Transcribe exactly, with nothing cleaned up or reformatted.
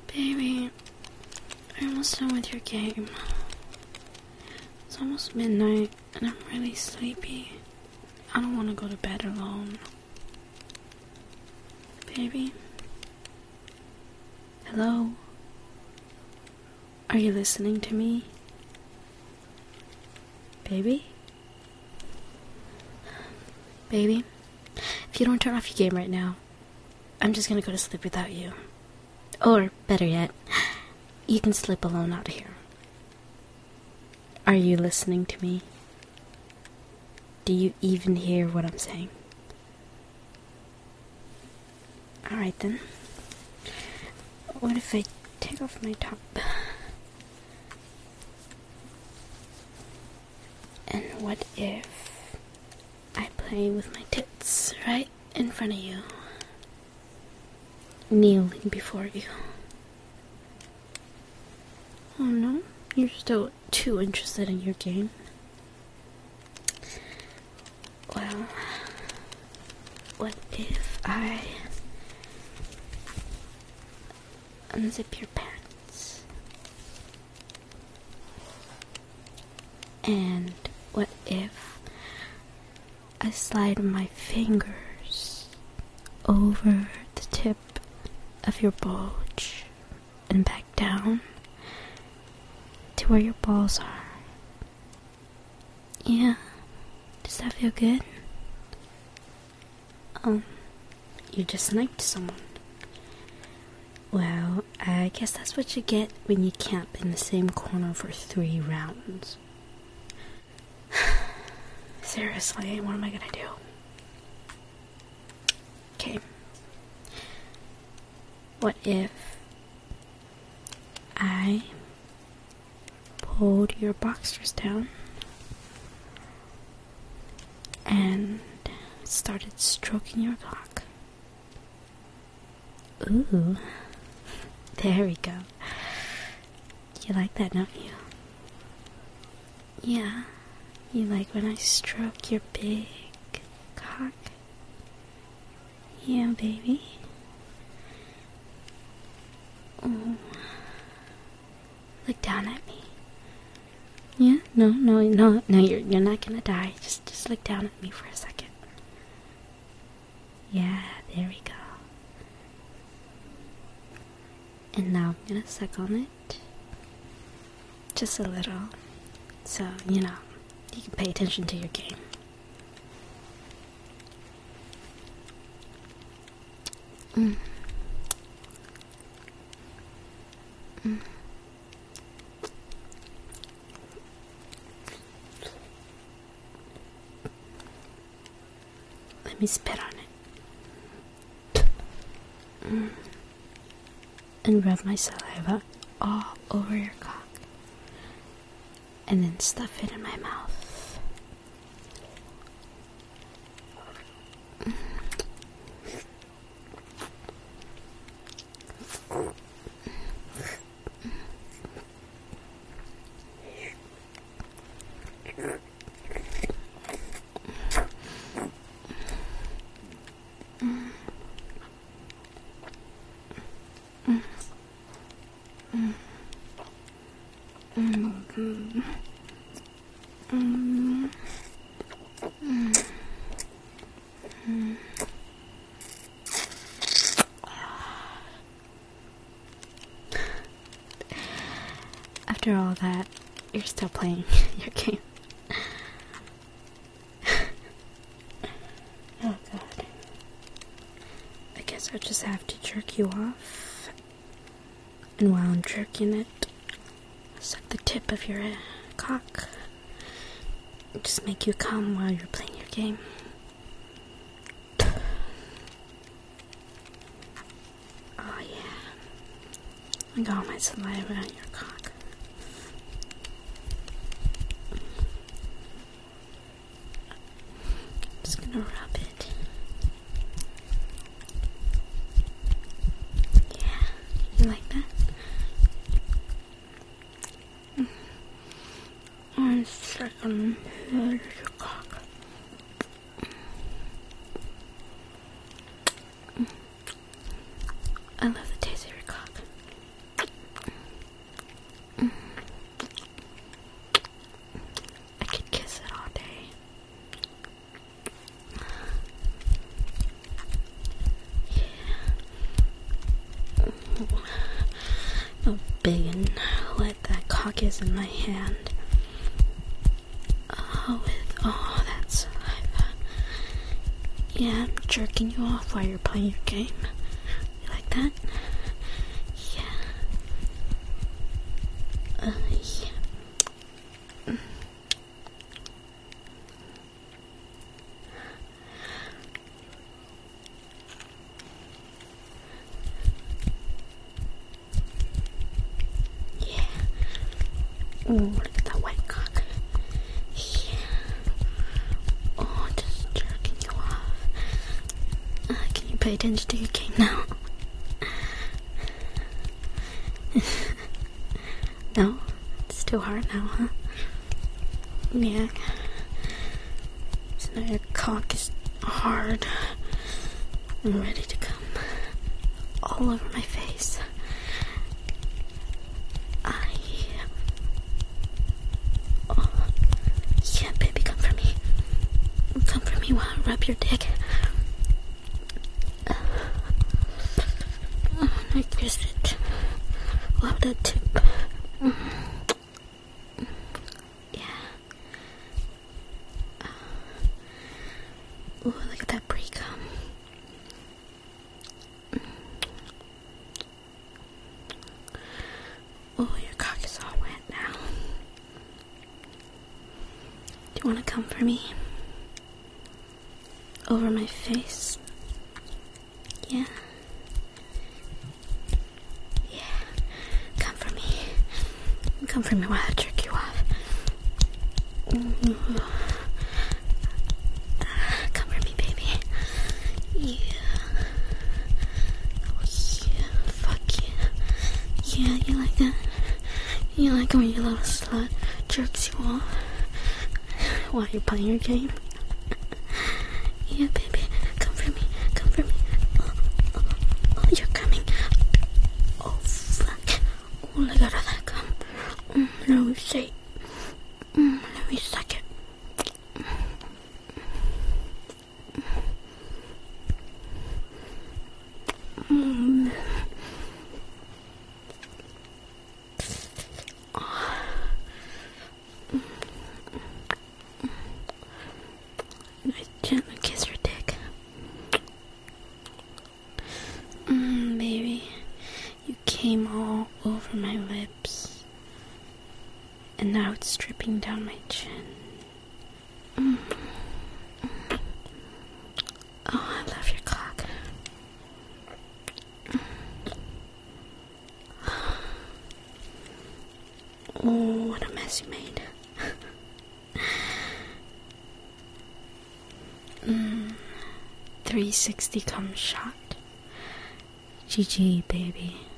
Baby, I'm almost done with your game. It's almost midnight and I'm really sleepy. I don't want to go to bed alone. Baby? Hello? Are you listening to me? Baby? Baby? If you don't turn off your game right now, I'm just gonna go to sleep without you. Or, better yet, you can sleep alone out here. Are you listening to me? Do you even hear what I'm saying? Alright then. What if I take off my top? And what if I play with my tits right in front of you? Kneeling before you. Oh no? You're still too interested in your game? Well, what if I unzip your pants? And what if I slide my fingers over the tip of your bulge and back down to where your balls are? Yeah. Does that feel good? Um, you just sniped someone. Well, I guess that's what you get when you camp in the same corner for three rounds. Seriously, what am I gonna do? Okay. What if I pulled your boxers down and started stroking your cock? Ooh. There we go. You like that, don't you? Yeah. You like when I stroke your big cock? Yeah, baby. Oh. Look down at me. Yeah? No, no, no, no, you're, you're not gonna die. Just, just look down at me for a second. Yeah, there we go. And now I'm gonna suck on it. Just a little. So, you know, you can pay attention to your game. Mm. Mm. Let me spit on it. Mm. And rub my saliva all over your cock. And then stuff it in my mouth. Mm. After all that, you're still playing your game. Oh god. I guess I'll just have to jerk you off. And while I'm jerking it, suck the tip of your uh, cock. Just make you come while you're playing your game. Oh yeah. I got all my saliva on your cock. Just gonna rub it. Yeah, you like that? One second, here's your cock. I love the taste of your cock. How big and wet that cock is in my hand. Oh, with all that saliva. Yeah, I'm jerking you off while you're playing your game. You like that? Yeah. Uh, yeah. Ooh, look at that white cock. Yeah. Oh, just jerking you off. Uh, can you pay attention to your game now? No? It's too hard now, huh? Yeah. So now your cock is hard and ready to come all over my face. Yeah, baby, come for me. Come for me while I rub your dick. Uh, oh, I kiss it. Love that tip. Mm. Yeah. Uh, ooh, look at that pre-cum. Oh, your cock is all wet now. Do you want to come for me? Over my face? Yeah? Yeah. Come for me. Come for me while I jerk you off. Ooh. Come for me, baby. Yeah. Oh, yeah. Fuck yeah. Yeah, you like that? You like when your little slut jerks you off while you're playing your game? Yeah, baby, come for me, come for me. Oh, oh, oh, you're coming. Oh, fuck. Oh, look at all that cum. Mm, let me see. Mm, let me suck it. Mm. I gently kiss your dick. Mmm, baby. You came all over my lips. And now it's dripping down my chin. Mm. Oh, I love your cock. Oh, what a mess you made. mm. three sixty cum shot. G G, baby.